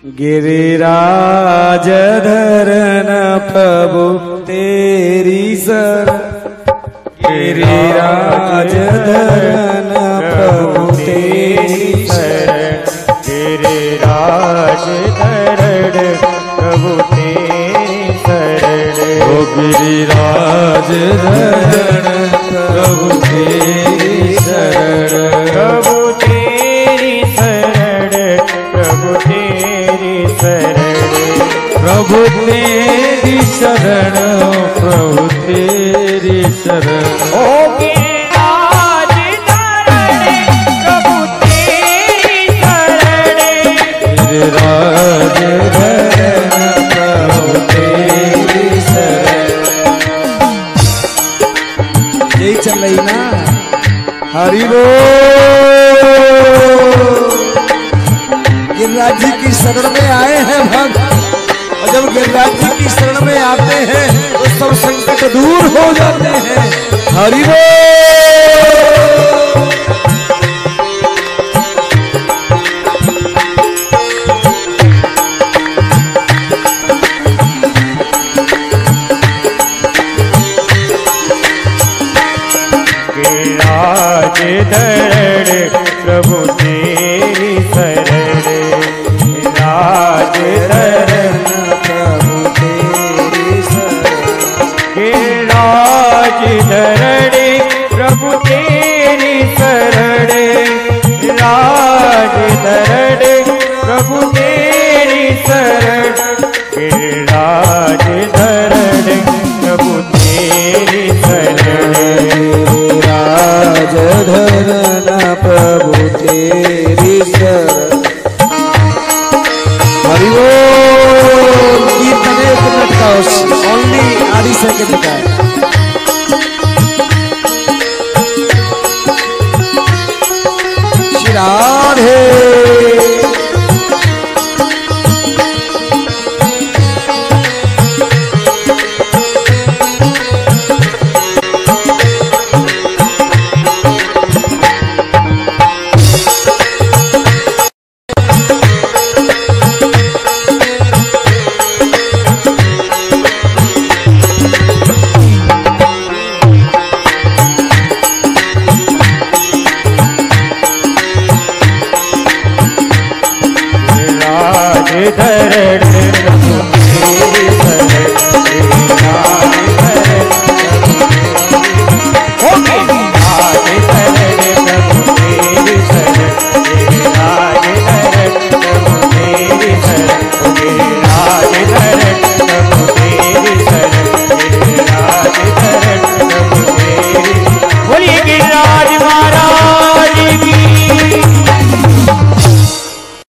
गिरिराज धरन प्रभु तेरी शरण, गिरिराज धरन प्रभु तेरी शरण, गिरिराज धरण प्रभु तेरी शरण, ओ गिरिराज धरण प्रभु तेरी शरण, प्रभु तेरी शरण, प्रभु तेरी शरण, प्रभु तेरी शरण, प्रभु तेरी शरण, ओ गिरिराज धरण प्रभु तेरी शरण, गिरिराज धरण प्रभु तेरी शरण। यही चल रही ना, हरि बोल। गिरिराज जी की शरण में आए हैं भक्त, और जब गिरिराज जी की शरण में आते हैं तो सब संकट दूर हो जाते हैं। हरि बोल। गिरिराज धरण प्रभु तेरी शरण, गिरिराज धरण प्रभु तेरी शरण, गिरिराज धरण प्रभु तेरी शरण, गिरिराज धरण प्रभु तेरी शरण, गिरिराज धरण प्रभु तेरी शरण, गिरिराज धरन प्रभु तेरी शरण। हरि बोल। कीर्तन 1 मिनट का, ओनली आधी सेकंड का है। श्री राधे। धरण